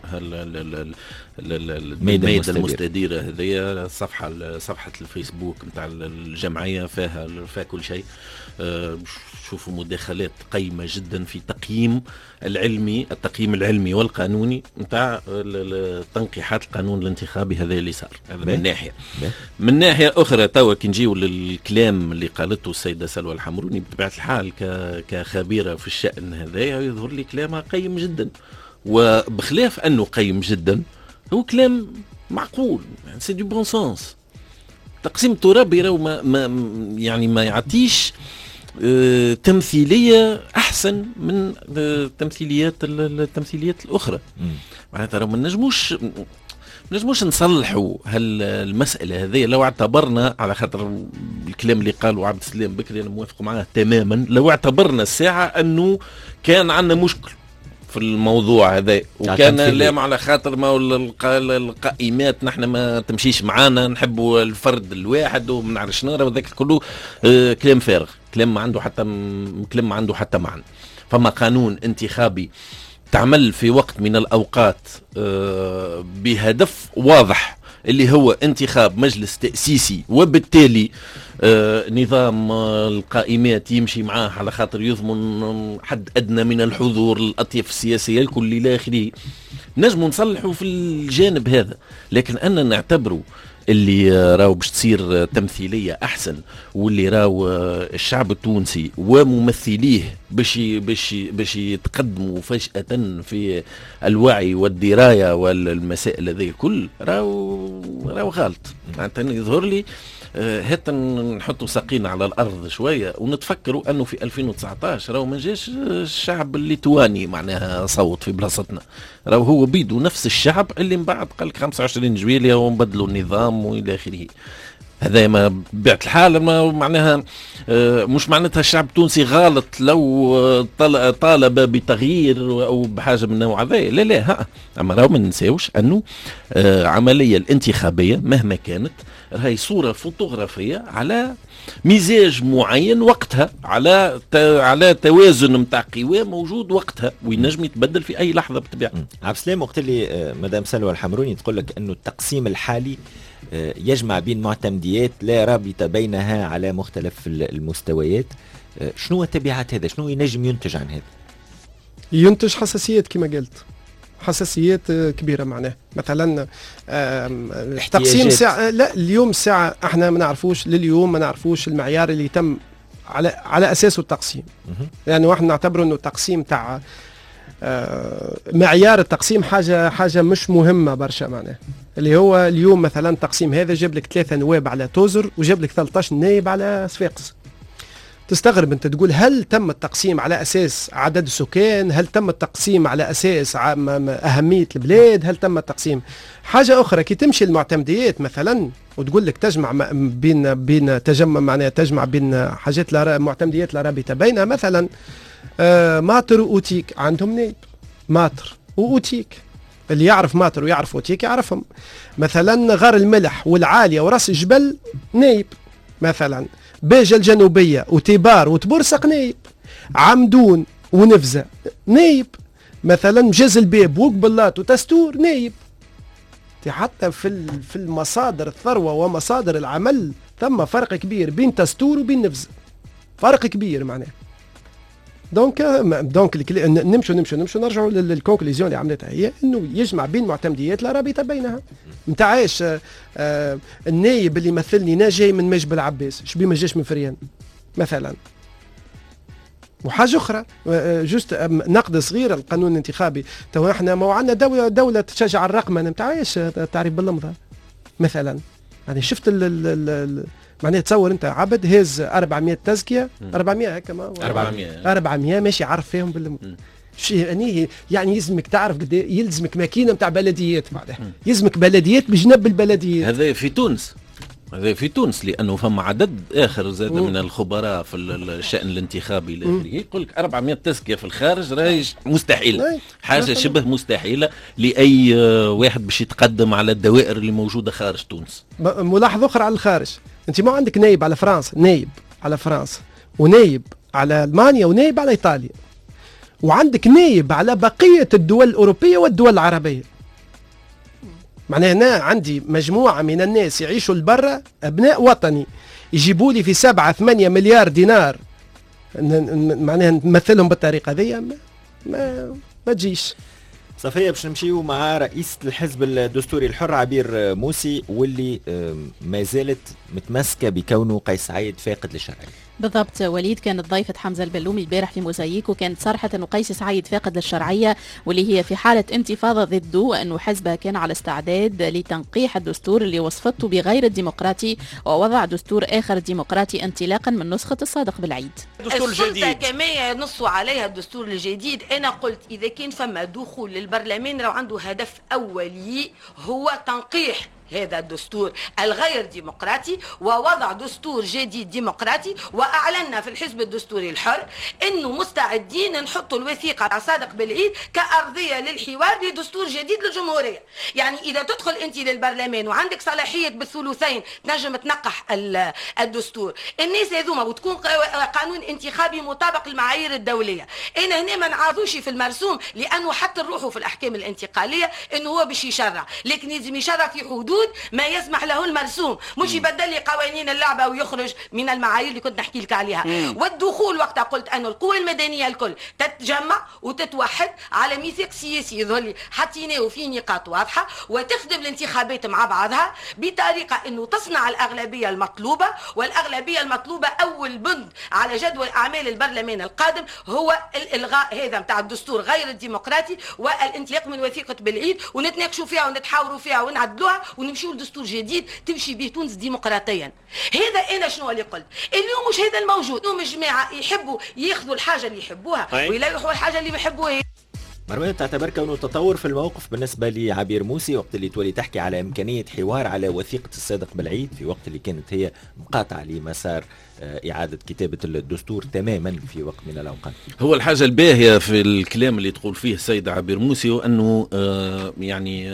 الميدان المستديرة هذه. صفحة الفيسبوك متاع الجمعية فيها كل شيء. شوفوا مداخلات قيمة جدا في التقييم العلمي والقانوني متاع تنقيحات القانون الانتخابي هذا اللي صار. هذا من ناحية. من ناحية أخرى توا كي نجيو للكلام اللي قالته السيدة سلوى الحمروني، بطبيعة الحال كخبيرة في الشأن هذا يظهر لي كلامها قيم جدا، وبخلاف أنه قيم جدا هو كلام معقول، يعني سي دو بون سونس. تقسيم الترابي ما يعطيش تمثيلية أحسن من التمثيليات الأخرى. معناتها ما نجموش نصلحوا المسألة هذه لو اعتبرنا، على خاطر الكلام اللي قاله عبد السلام بكري أنا موافق معاه تماما، لو اعتبرنا الساعة أنه كان عندنا مشكل في الموضوع هذا، وكان لا على خاطر ما القائمات نحن ما تمشيش معانا، نحبوا الفرد الواحد وما نعرفش شنو، وذاك كله كلام فارغ، كلام ما عنده حتى معنى. فما قانون انتخابي تعمل في وقت من الأوقات بهدف واضح اللي هو انتخاب مجلس تأسيسي، وبالتالي نظام القائمات يمشي معاه على خاطر يضمن حد أدنى من الحضور للأطياف السياسية الكل إلى آخره. نجم نصلحوا في الجانب هذا، لكن أننا نعتبروا اللي راو باش تصير تمثيلية أحسن، واللي راو الشعب التونسي وممثليه باش يتقدموا فجأة في الوعي والدراية والمسائل هذه الكل، راو غلط. معناتها يظهر لي هات نحطوا ساقينا على الأرض شوية ونتفكروا أنه في 2019 راهو ما جاش الشعب الليتواني معناها صوت في بلاصتنا، راهو هو بيدو نفس الشعب اللي من بعد قال 25 جويلية ونبدلوا النظام وإلى آخره. هذا ما بيعت الحال ما معناها مش معناتها الشعب التونسي غلط لو طالب بتغيير أو بحاجة من النوع هذا، لا أما راهو ما ننساوش أنه عملية الانتخابية مهما كانت هي صورة فوتوغرافية على مزاج معين وقتها، على توازن متاع قوى موجود وقتها وينجم يتبدل في أي لحظة بالطبيعة. عبد السلام، وقت اللي مدام سلوى الحمروني تقول لك أنه التقسيم الحالي يجمع بين معتمديات لا رابطة بينها على مختلف المستويات، شنو تبعات هذا؟ شنو ينجم ينتج عن هذا؟ ينتج حساسيات كما قلت، حساسيات كبيرة. معناه مثلا تقسيم ساعة، لا اليوم الساعة احنا ما نعرفوش المعيار اللي تم على أساسه التقسيم. يعني واحد نعتبره انه التقسيم تاع معيار التقسيم حاجة مش مهمة برشا. معناه اللي هو اليوم مثلا التقسيم هذا جاب لك 3 نواب على توزر وجاب لك 13 نائب على صفاقس. تستغرب انت تقول هل تم التقسيم على اساس عدد السكان؟ هل تم التقسيم على اساس اهميه البلاد؟ هل تم التقسيم حاجه اخرى؟ كي تمشي المعتمديات مثلا وتقول لك تجمع بين تجمع بين حاجات معتمديات لا رابطه بينها، مثلا ماطر واوتيك عندهم نائب، ماطر واوتيك، اللي يعرف ماطر ويعرف اوتيك يعرفهم. مثلا غار الملح والعاليه وراس الجبل نائب، مثلا باجة الجنوبية وتبار وتبرسق نايب، عمدون ونفزة نايب، مثلا مجاز الباب وقبلات وتستور نايب. حتى في المصادر الثروة ومصادر العمل ثم فرق كبير بين تستور وبين نفزة، فرق كبير معناه. دونك نمشوا نرجعوا للكونكليزيون اللي عملتها، هي انه يجمع بين معتمديات لا رابطه بينها. نتاعاش النايب اللي يمثلني انا جاي من مجبل عباس، شبي ما جاش من فريان مثلا، وحاجه اخرى جوست نقد صغير القانون الانتخابي. تو احنا ما عندنا دوله تشجع الرقمنه ما نتاعش تعريف باللمضه مثلا. يعني شفت معناها تصور انت عبد هز 400 تزكيه 400 هكا 400 ماشي عارف فيهم يعني يلزمك تعرف قد يلزمك ماكينه نتاع بلديات بعدها يلزمك بلديات بجنب البلديات. هذا في تونس لانه فما عدد اخر زاد من الخبراء في الشان الانتخابي الى اخره يقول لك 400 تزكيه في الخارج راهي مستحيله، حاجه شبه مستحيله لاي واحد باش يتقدم على الدوائر اللي موجوده خارج تونس. ملاحظه اخرى على الخارج، انت ما عندك نايب على فرنسا، نايب على فرنسا ونايب على المانيا ونايب على ايطاليا، وعندك نايب على بقيه الدول الاوروبيه والدول العربيه. معناها أنا عندي مجموعة من الناس يعيشوا لبرا أبناء وطني يجيبوا لي في 7-8 مليار دينار معناها نمثلهم بالطريقة هذه ما تجيش. صفية باش نمشيو مع رئيسة الحزب الدستوري الحر عبير موسي واللي ما زالت متمسكة بكونه قيس سعيد فاقد للشرعية. بالضبط وليد، كانت ضيفة حمزة البلومي البارح في موزاييك وكانت صرحت أنه قيس سعيد فاقد للشرعية واللي هي في حالة انتفاضة ضده، وأنه حزبها كان على استعداد لتنقيح الدستور اللي وصفته بغير الديمقراطي ووضع دستور آخر ديمقراطي انطلاقا من نسخة الصادق بالعيد. السلطة كما ينصوا عليها الدستور الجديد. أنا قلت إذا كان فما دخول للبرلمان لو عنده هدف أولي هو تنقيح هذا الدستور الغير ديمقراطي ووضع دستور جديد ديمقراطي. واعلنا في الحزب الدستوري الحر انه مستعدين نحطوا الوثيقه على صادق بالعيد كارضيه للحوار لدستور جديد للجمهوريه. يعني اذا تدخل انت للبرلمان وعندك صلاحيه بالثلثين تنجم تنقح الدستور، الناس هذوما وتكون قانون انتخابي مطابق للمعايير الدوليه. انا هنا ما نعاضوش في المرسوم لانه حتى نروحوا في الاحكام الانتقاليه انه هو باش يشرع، لكن لازم يشرع في حدود ما يسمح له المرسوم، مش يبدل لي قوانين اللعبه ويخرج من المعايير اللي كنت نحكي لك عليها. والدخول وقتها قلت انه القوى المدنيه الكل تتجمع وتتوحد على ميثاق سياسي يظهر لي حطيناه في نقاط واضحه وتخدم الانتخابات مع بعضها بطريقه انه تصنع الاغلبيه المطلوبه. والاغلبيه المطلوبه اول بند على جدول اعمال البرلمان القادم هو الالغاء هذا نتاع الدستور غير الديمقراطي والانطلاق من وثيقه بالعيد ونتناقشوا فيها ونتحاوروا فيها ونعدلوها ونمشيو لدستور جديد تمشي به تونس ديمقراطيا. هذا انا شنو اللي قلت اليوم مش هذا الموجود. اليوم الجماعه يحبوا ياخذوا الحاجه اللي يحبوها ويلايحوا الحاجه اللي ما يحبوها. مروان، تعتبر كونه تطور في الموقف بالنسبة لعبير موسي وقت اللي تولي تحكي على إمكانية حوار على وثيقة الصادق بالعيد في وقت اللي كانت هي مقاطعة لمسار إعادة كتابة الدستور تماما في وقت من الأوقات؟ هو الحاجة الباهية في الكلام اللي تقول فيه السيدة عبير موسي وأنه يعني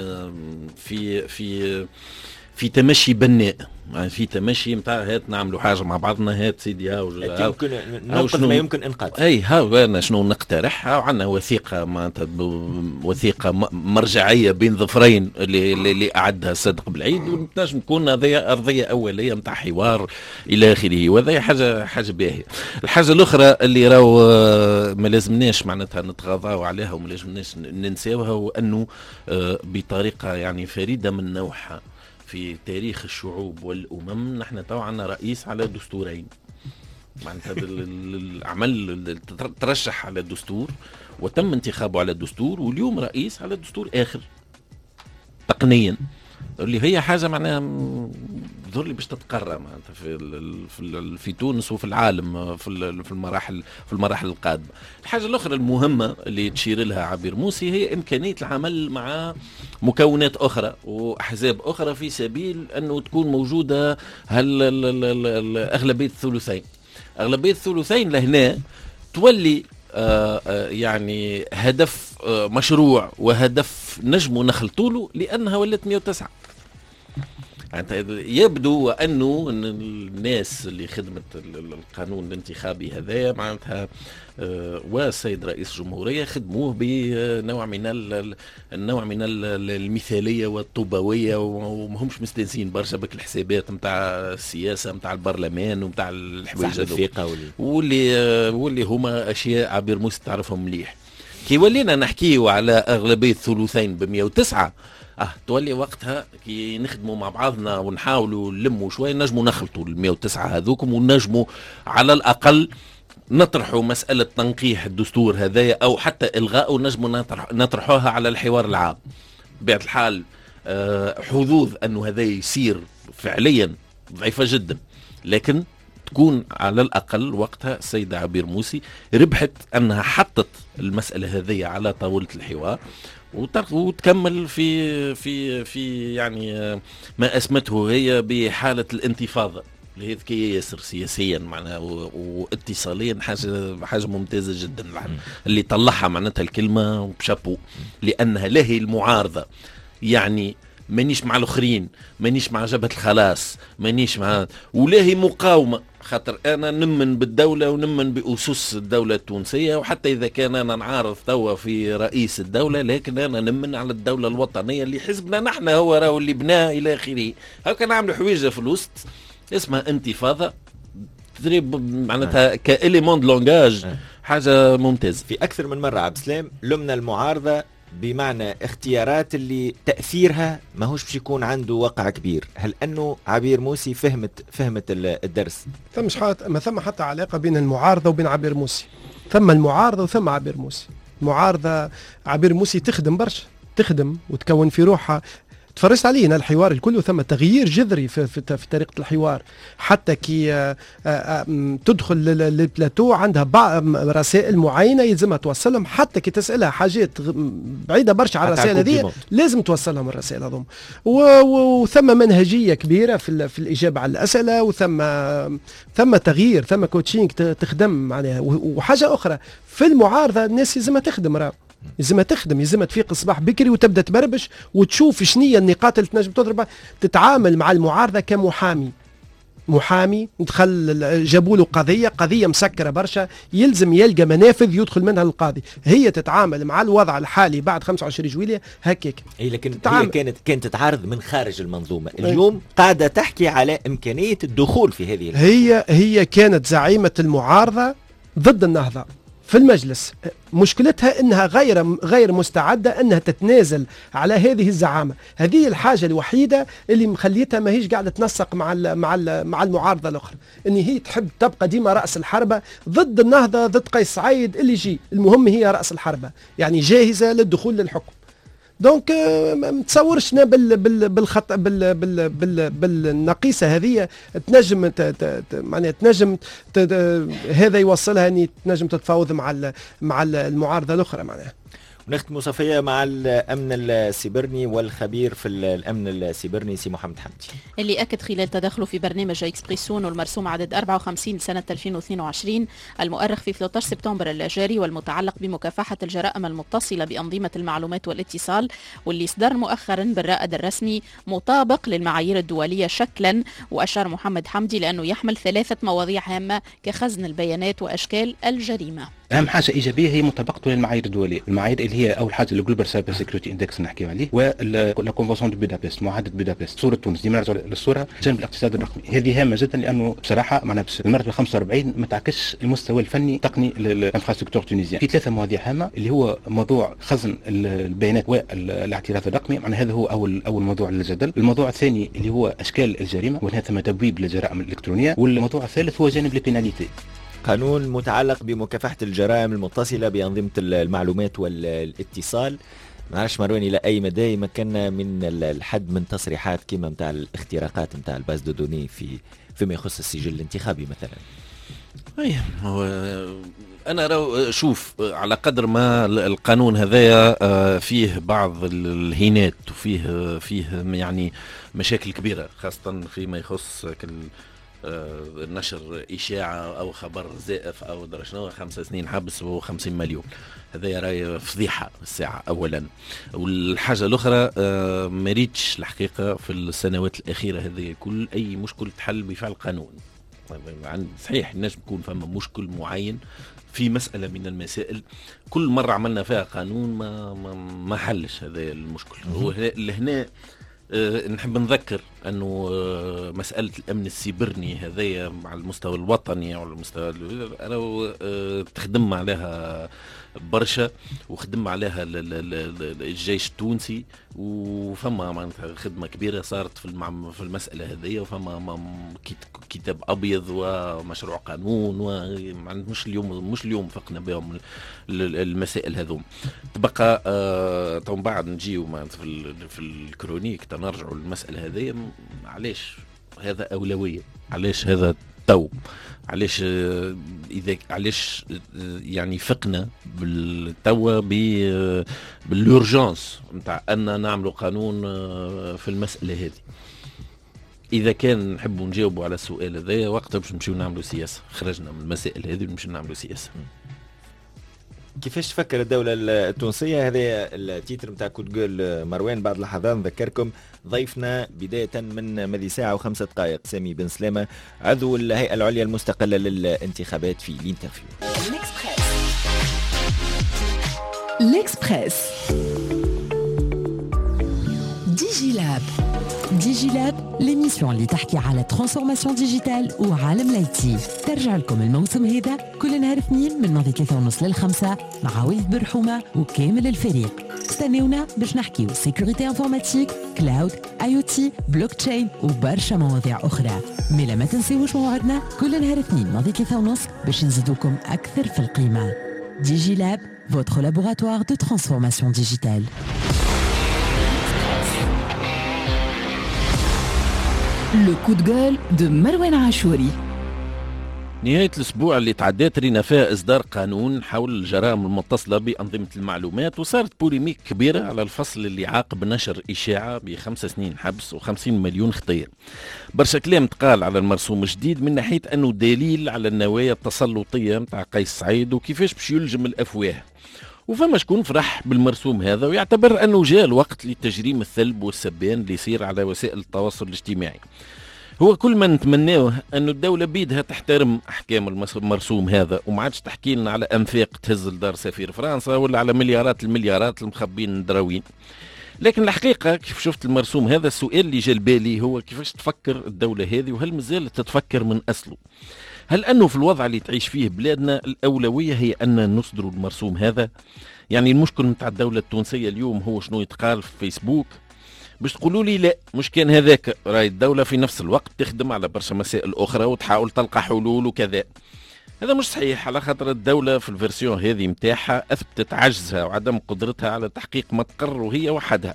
في تمشي بناء، يعني في تمشي نتاع هات نعملوا حاجه مع بعضنا، هات سيدي يمكن ننقذ ما يمكن انقاذ. اي انا شنو نقترح؟ عندنا وثيقه معناتها وثيقه مرجعيه بين ظفرين اللي اعدها الصادق بالعيد، ونجم تكون هذه ارضيه اوليه نتاع حوار الى اخره، وهذا حاجه باهيه. الحاجه الاخرى اللي راهو ما لازمناش معناتها نتغاضاو عليها وما لازمناش ننساوها، وانه بطريقه يعني فريده من نوعها في تاريخ الشعوب والأمم نحن طبعا رئيس على دستورين. معناتها العمل ترشح على الدستور وتم انتخابه على الدستور، واليوم رئيس على دستور آخر تقنيا، اللي هي حاجة معناها ظهر لي باش تتقرر معناتها في تونس وفي العالم في المراحل القادمة. الحاجة الأخرى المهمة اللي تشير لها عبير موسي هي إمكانية العمل مع مكونات أخرى وأحزاب أخرى في سبيل أنه تكون موجودة أغلبية الثلثين. أغلبية الثلثين لهنا تولي يعني هدف مشروع وهدف نجم نخلطوله، لأنها ولت 109. يبدو أنه الناس اللي خدمت القانون الانتخابي هذا معناتها والسيد رئيس الجمهورية خدموه بنوع من المثالية والطوبوية، ومهمش مستنسين برشا بك الحسابات نتاع السياسة نتاع البرلمان ونتاع الحوايج الثقة واللي هما أشياء عبير موسى تعرفهم مليح. كي ولينا نحكيو على أغلبية ثلثين ب109 تولي وقتها كي نخدموا مع بعضنا ونحاولوا نلموا شويه نجموا نخلطوا ال109 هذوكم ونجموا على الاقل نطرحوا مسألة تنقيح الدستور هذايا أو حتى إلغاء نجم نطرحوها على الحوار العام. بطبيعة الحال حظوظ أنه هذا يصير فعليا ضعيفة جدا، لكن تكون على الأقل وقتها السيدة عبير موسي ربحت أنها حطت المسألة هذه على طاولة الحوار وتكمل في يعني ما أسمته هي بحالة الانتفاضة اللي هي ذكية ياسر سياسيا معناها واتصاليا حاجة ممتازة جدا اللي طلعها معناتها الكلمة بشابو، لأنها لا هي المعارضة يعني مانيش مع الاخرين، مانيش مع جبهة الخلاص، مانيش مع ولا هي مقاومة، خاطر انا نمن بالدولة ونمن بأسس الدولة التونسية، وحتى اذا كان انا نعارض توا في رئيس الدولة لكن انا نمن على الدولة الوطنية اللي حزبنا نحن هو راهو اللي بناه الى اخره. هكا نعمل حويجة في الوسط اسمها انتفاضة معناتها كإليمون لونجاج حاجة ممتازة. في اكثر من مرة عبد السلام لمنا المعارضة بمعنى اختيارات اللي تأثيرها ماهوش باش يكون عنده وقع كبير. هل أنه عبير موسي فهمت الدرس؟ ما ثم حتى علاقة بين المعارضة وبين عبير موسي، ثم المعارضة وثم عبير موسي. المعارضة عبير موسي تخدم برشا، تخدم وتكون في روحها. تفرجت علينا الحوار الكل ثم تغيير جذري في طريقة الحوار، حتى كي تدخل للبلاتو عندها رسائل معينة يلزمها توصلهم، حتى كي تسألها حاجات بعيدة برشا على الرسائل هذه لازم توصلهم الرسائل هذوم. وثم منهجية كبيرة في الإجابة على الأسئلة، ثم تغيير، ثم كوتشينج تخدم معناها. وحاجة أخرى في المعارضة الناس لازمها تخدم، يلزمها تخدم، يلزمها تفيق الصباح بكري وتبدا تبربش وتشوف شنية النقاط اللي تنجم تضربها، تتعامل مع المعارضة محامي دخل جابوا له قضية مسكرة برشا، يلزم يلقى منافذ يدخل منها القاضي. هي تتعامل مع الوضع الحالي بعد 25 جويلية هكاك. لكن هي كانت تتعارض من خارج المنظومة، اليوم قاعدة تحكي على إمكانية الدخول في هذه هي كانت زعيمة المعارضة ضد النهضة في المجلس. مشكلتها انها غير مستعده انها تتنازل على هذه الزعامه. هذه الحاجه الوحيده اللي مخليتها ما هيش قاعده تنسق مع المعارضه الاخرى، ان هي تحب تبقى ديما راس الحربه ضد النهضه، ضد قيس سعيد اللي يجي، المهم هي راس الحربه يعني جاهزه للدخول للحكم. دونك ما تصورشنا بالنقيصه هذه تنجم معناها تنجم هذا يوصلها ان تنجم تتفاوض مع المعارضه الاخرى معناها. ونختم صفية مع الأمن السيبرني والخبير في الأمن السيبرني سي محمد حمدي، اللي أكد خلال تدخله في برنامج إكسبريسون والمرسوم عدد 54 سنة 2022 المؤرخ في 13 سبتمبر الجاري والمتعلق بمكافحة الجرائم المتصلة بأنظمة المعلومات والاتصال، واللي صدر مؤخرا بالرائد الرسمي، مطابق للمعايير الدولية شكلا. وأشار محمد حمدي لأنه يحمل 3 مواضيع هامة كخزن البيانات وأشكال الجريمة. اهم حاجه ايجابيه هي مطابقته للمعايير الدوليه، المعايير اللي هي اول حاجه الجلوبال سايبر سيكيورتي اندكس نحكيو عليه، ولا كونفونسيون دو بودابست، معاهده بودابست. صوره تونس ديما نرجعوا للصوره جانب الاقتصاد الرقمي، هذه هامه جدا لانه بصراحه معناها المرتبه 45 ما تعكسش المستوى الفني التقني للانفراستركتور تونيزيان. في 3 مواضيع هامه اللي هو موضوع خزن البيانات والاعتراف الرقمي، معناها هذا هو اول موضوع للجدل. الموضوع الثاني اللي هو اشكال الجريمه وهنا ثم تبويب للجرائم الالكترونيه، والموضوع الثالث هو جانب البيناليتي، قانون متعلق بمكافحة الجرائم المتصلة بأنظمة المعلومات والاتصال. معرفش مرواني إلى أي مدى يمكننا من الحد من تصريحات كما متاع الاختراقات متاع الباز دو دوني فيما يخص السجل الانتخابي مثلا؟ أنا شوف على قدر ما القانون هذايا فيه بعض الهينات وفيه يعني مشاكل كبيرة، خاصة فيما يخص نشر إشاعة أو خبر زائف أو درشنا 5 سنين حبس و50 مليون. هذا راي فضيحة الساعة أولا. والحاجة الأخرى مريتش الحقيقة في السنوات الأخيرة هذه كل أي مشكل تحل بفعل قانون. صحيح الناس بيكون فما مشكل معين في مسألة من المسائل، كل مرة عملنا فيها قانون ما حلش هذا المشكل. هنا نحب نذكر أنه مسألة الأمن السيبرني هذايا على المستوى الوطني أو على المستوى تخدم عليها برشا وخدم عليها الجيش التونسي، وفما معناتها خدمه كبيره صارت في المساله هذه، وفما كتاب ابيض ومشروع قانون، مش اليوم فقنا بهم المسائل هذوم. تبقى تو بعد نجيو في الكرونيك تنرجعوا للمساله هذه، علاش هذا اولويه، علاش هذا تو، علاش يعني فقنا بالتوا بالورجانس نتاع ان نعملوا قانون في المساله هذه. اذا كان نحبوا نجاوبوا على السؤال هذا وقتها باش نمشيو نعملوا سياسه، خرجنا من المسائل هذه ونمشيو نعملوا سياسه. كيفاش تفكر الدولة التونسية؟ هذا التيتر نتاع كود جول مروان. بعد لحظات نذكركم ضيفنا بداية من ماضي ساعة و5 دقائق سامي بن سلامة، عضو الهيئة العليا المستقلة للانتخابات في الانترفيو. الإكسبريس ديجي لاب. ديجي لاب ليميسيون اللي تحكي على ترانسفورماسيون ديجيتال وعالم الايتي. ترجع لكم الموسم هذا كل نهار اثنين من ماضي 3:30 ل5 مع وليد برحومة وكامل الفريق. استنونا باش نحكيو سيكوريتي انفورماتيك، كلاود، اي او تي، بلوك تشين وبرشا مواضيع اخرى. ميلا ما تنسيوش موعدنا كل نهار اثنين ماضي 3:30 باش نزيدوكم اكثر في القيمة. ديجي لاب، votre laboratoire de transformation digitale. Le coup de gueule de مروان عاشوري. نهاية الأسبوع اللي تعدات رينا فيها إصدار قانون حول الجرائم المتصلة بأنظمة المعلومات، وصارت بوليميك كبيرة على الفصل اللي عاقب نشر إشاعة ب5 سنين حبس و50 مليون خطير. برشا كلام تقال على المرسوم الجديد من ناحية أنه دليل على النوايا التسلطية متاع قيس سعيد وكيفاش باش يلجم الأفواه، وفما شكون فرح بالمرسوم هذا ويعتبر أنه جاء الوقت لتجريم الثلب والسبان اللي يصير على وسائل التواصل الاجتماعي. هو كل ما نتمناه أن الدولة بيدها تحترم أحكام المرسوم هذا، وما عادش تحكي لنا على أنفاق تهز لدار سفير فرنسا ولا على مليارات المليارات المخبين الدراوين. لكن الحقيقة كيف شفت المرسوم هذا، السؤال اللي جا لبالي هو كيفاش تفكر الدولة هذه، وهل مازالت تتفكر من أصله؟ هل أنه في الوضع اللي تعيش فيه بلادنا الأولوية هي أن نصدروا المرسوم هذا؟ يعني المشكل متاع الدولة التونسية اليوم هو شنو يتقال في فيسبوك؟ باش تقولوا لي لا، مش كان هذاك، راي الدولة في نفس الوقت تخدم على برشا مسائل أخرى وتحاول تلقى حلول وكذا. هذا مش صحيح، على خاطر الدولة في الفيرسيون هذه متاعها أثبتت عجزها وعدم قدرتها على تحقيق ما تقر وهي وحدها.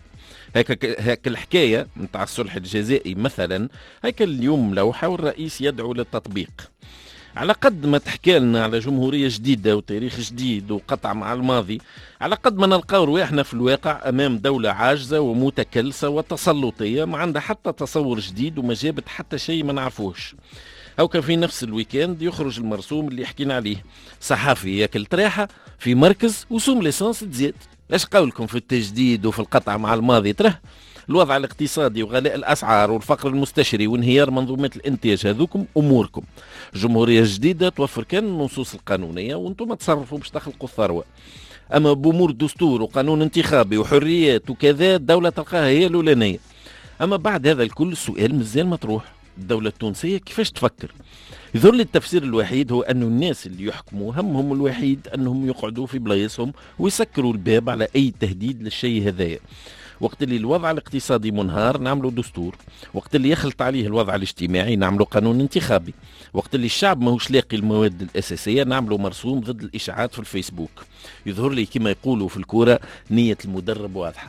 هيك الحكاية متاع الصلح الجزائي مثلا، هيك اليوم ملوحة والرئيس يدعو للتطبيق. على قد ما تحكي لنا على جمهورية جديدة وتاريخ جديد وقطع مع الماضي، على قد ما نلقاو رواحنا في الواقع أمام دولة عاجزة ومتكلسة وتسلطية ما عندها حتى تصور جديد وما جابت حتى شيء ما نعرفوش. أو كان في نفس الويكند يخرج المرسوم اللي حكينا عليه، صحافي ياكل تراحة في مركز وسوم ليسانس تزيد. ايش قولكم في التجديد وفي القطع مع الماضي؟ تره الوضع الاقتصادي وغلاء الأسعار والفقر المستشري وانهيار منظومات الانتاج، هذوكم أموركم. جمهورية جديدة توفر كان النصوص القانونية وانتم تصرفوا باش تخلقوا الثروة. أما بأمور دستور وقانون انتخابي وحريات وكذا الدولة تلقاها هي الأولانية. أما بعد هذا الكل السؤال مازال مطروح، الدولة التونسية كيفاش تفكر؟ يظهر لي التفسير الوحيد هو أن الناس اللي يحكموا همهم الوحيد أنهم يقعدوا في بلايصهم ويسكروا الباب على أي تهديد للشيء هذايا. وقت اللي الوضع الاقتصادي منهار نعملوا دستور، وقت اللي يخلط عليه الوضع الاجتماعي نعملوا قانون انتخابي، وقت اللي الشعب ماهوش لاقي المواد الأساسية نعملوا مرسوم ضد الإشاعات في الفيسبوك. يظهر لي كما يقولوا في الكورة نية المدرب واضحة.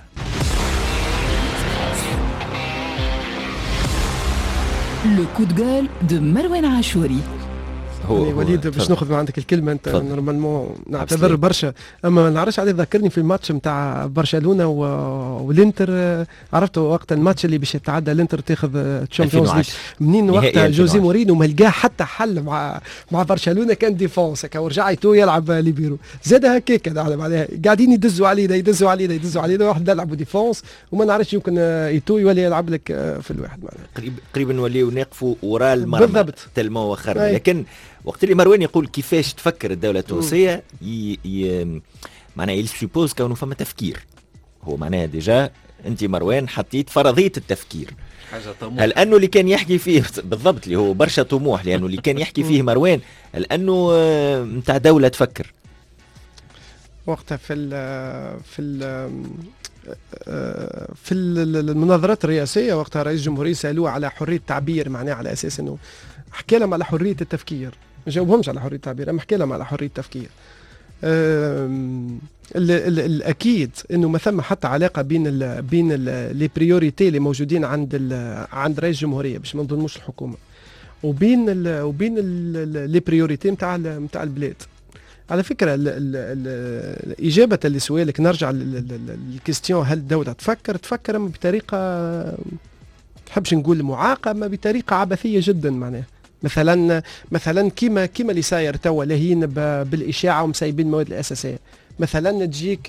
لو كو دو غول دو مروان عاشوري. يعني وليد باش ناخذ من عندك الكلمه، انت نورمالمون نعتذر برشا، اما ما نعرفش عليه ذكرني في الماتش نتاع برشلونه والانتر. عرفت وقت الماتش اللي باش يتعدى الانتر تاخذ تشامبيونز ليج، منين وقتها جوزي مورينو ما لقاه حتى حل مع برشلونه، كان ديفونس هكا ورجع ايتو يلعب ليبيرو، زاد هكاك بعدها قاعدين يدزوا علينا واحد يلعبوا ديفونس وما نعرفش يمكن ايتو يولي يلعب لك في الواحد معناها قريبا نوليو نقفوا وراء المرمى بالضبط تلمو وخرنا. لكن وقت اللي مروان يقول كيفاش تفكر الدولة التونسية معناها يسوبوز كونه فما تفكير، هو معناها ديجا انت مروان حطيت فرضية التفكير. هل انه اللي كان يحكي فيه بالضبط اللي هو برشا طموح، لانه اللي كان يحكي فيه مروان هل انه نتاع دولة تفكر؟ وقتها في المناظرات الرئاسيه، وقتها رئيس الجمهوريه سالوه على حريه التعبير، معناها على اساس انه حكى لهم على حريه التفكير، ما جاوبهمش على حريه التعبير، اما حكى لهم على حريه التفكير. الاكيد انه ما ثم حتى علاقه بين لي بريوريتي اللي موجودين عند رئيس الجمهوريه باش ما نظلموش الحكومه، وبين لي بريوريتي نتاع البلاد. على فكره اجابه لسؤالك نرجع للكيستيون، هل الدوله تفكر بطريقه تحبش نقول معاقه، ما بطريقه عبثيه جدا. معناها مثلا كيما اللي صاير توا لاهين بالاشاعه ومسايبين المواد الاساسيه. مثلا تجيك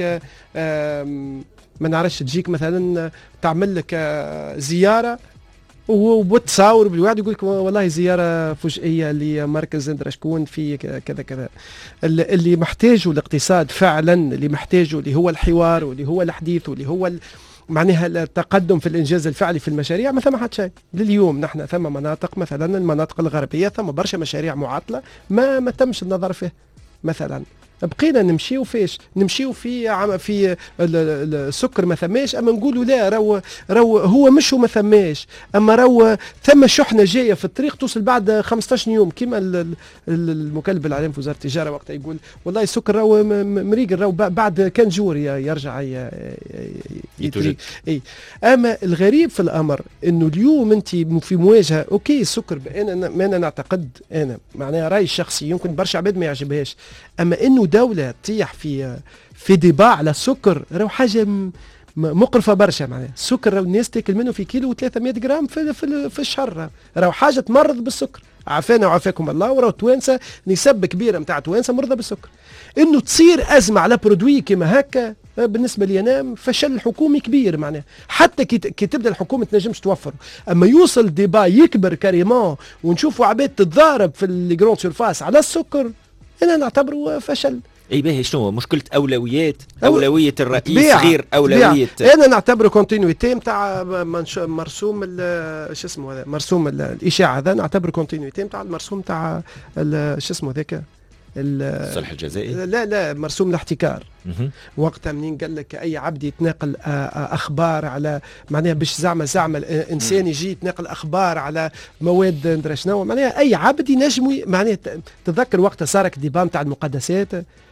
ما نعرفش، تجيك مثلا تعمل لك زياره وبتصاور بالواحد يقول لك والله زياره فجائيه لمركز ندرى شكون في كذا كذا. اللي محتاجه الاقتصاد فعلا، اللي محتاجه اللي هو الحوار واللي هو الحديث واللي هو معناها التقدم في الانجاز الفعلي في المشاريع. ما ثم حتى شيء لليوم. نحن ثم مناطق مثلا المناطق الغربيه ثم برشا مشاريع معطله ما تمش النظر فيه. مثلا بقينا نمشيو في السكر ما ثماش، اما نقولوا لا رو هو مش هو ما ثماش، اما رو ثم شحنه جايه في الطريق توصل بعد 15 يوم. كما المكلف العام في وزاره التجاره وقتها يقول والله السكر رو مريقل، رو بعد كان جور يرجع يتوجد. اي اما الغريب في الامر انه اليوم انت في مواجهه اوكي السكر، انا نعتقد انا معناها رايي الشخصي يمكن برشا عباد ما يعجبهاش، اما انه دولة تطيح في ديبا على السكر راهو حاجة مقرفة برشا. معناها السكر راهو الناس تاكل منه في كيلو و300 جرام في الشهر، راهو حاجة تمرض بالسكر. عافانا وعافاكم الله. وراهو توانسة نسبة كبيرة نتاع توانسة مرضى بالسكر. انه تصير أزمة على برودوي كما هكا بالنسبة لي أنا فشل حكومي كبير. معناها حتى كي تبدأ الحكومة تنجمش توفر، أما يوصل ديبا يكبر كاريمون ونشوفوا عباد تتضارب في اللي جراند سيرفاس على السكر، أنا نعتبره فشل. اي باهي شنو مشكله اولويات؟ اولويه الرئيس غير اولويه. انا نعتبره كونتينيتي نتاع مرسوم شو اسمه هذا، مرسوم الاشاعه هذا نعتبره كونتينيتي نتاع المرسوم تاع شو اسمه ذاك الصلح الجزائي. لا مرسوم الاحتكار. وقتها منين قال لك اي عبد يتناقل اخبار على معناها باش زعما الانسان يجي يتناقل اخبار على مواد ندري شنو، معناها اي عبد ينجم معناها. تذكر وقتها صارك ديبان تاع المقدسات،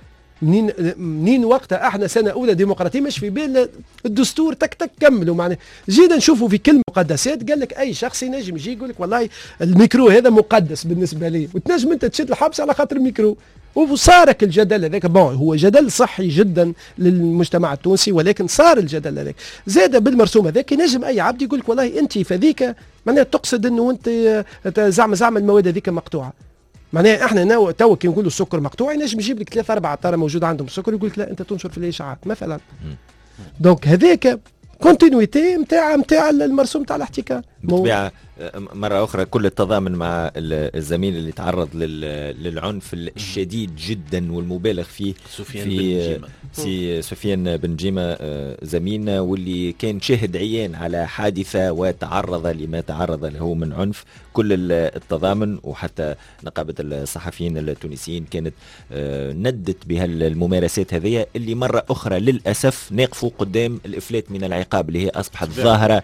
منين وقتها احنا سنه اولى ديمقراطيه مش في بالنا الدستور تك كملوا. معناها جينا نشوفوا في كل مقدسات قال لك اي شخص ينجم يجي يقول لك والله الميكرو هذا مقدس بالنسبه لي، وتنجم انت تشد الحبس على خاطر الميكرو. وصارك الجدل هذاك هو جدل صحي جدا للمجتمع التونسي، ولكن صار الجدل هذاك زاد بالمرسوم هذاك. ينجم اي عبد يقول لك والله انت فذيك معناها تقصد انه انت زعما المواد هذيك مقطوعه. معناها احنا تو كي نقولوا السكر مقطوع ينجم يجيب لك 3-4 عطاره موجود عندهم السكر يقول لك لا انت تنشر في الاشاعات مثلا. دونك هذاك كونتينيتي نتاع المرسوم تاع الاحتكار. بالطبيعه مرة أخرى كل التضامن مع الزميل اللي تعرض للعنف الشديد جدا والمبالغ فيه في سفيان بن جيمة زميلنا، واللي كان شاهد عيان على حادثة وتعرض لما تعرض له من عنف. كل التضامن، وحتى نقابة الصحفيين التونسيين كانت ندت بهالممارسات هذه اللي مرة أخرى للأسف نقفوا قدام الإفلات من العقاب اللي هي أصبحت ظاهرة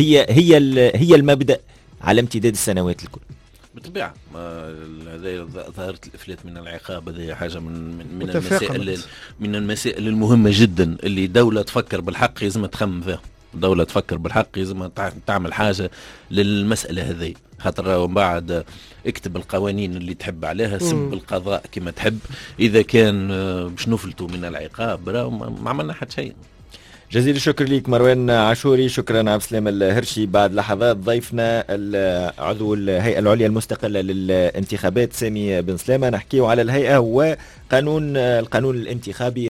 هي المبدأ على امتداد السنوات الكل. بالطبيعة هذه ظاهرة الإفلات من العقاب هذه حاجة من المسائل المهمة جدا اللي دولة تفكر بالحق لازم تخمم فيها. دولة تفكر بالحق لازم تعمل حاجة للمسألة هذه، خاطر من بعد اكتب القوانين اللي تحب عليها، سب القضاء كما تحب، إذا كان باش نفلتوا من العقاب ما عملنا حتى شيء. جزيل الشكر ليك مروان عاشوري. شكرا عبد السلام الهرشي. بعد لحظات ضيفنا عضو الهيئة العليا المستقلة للانتخابات سامي بن سلامة، نحكيه على الهيئة وقانون الانتخابي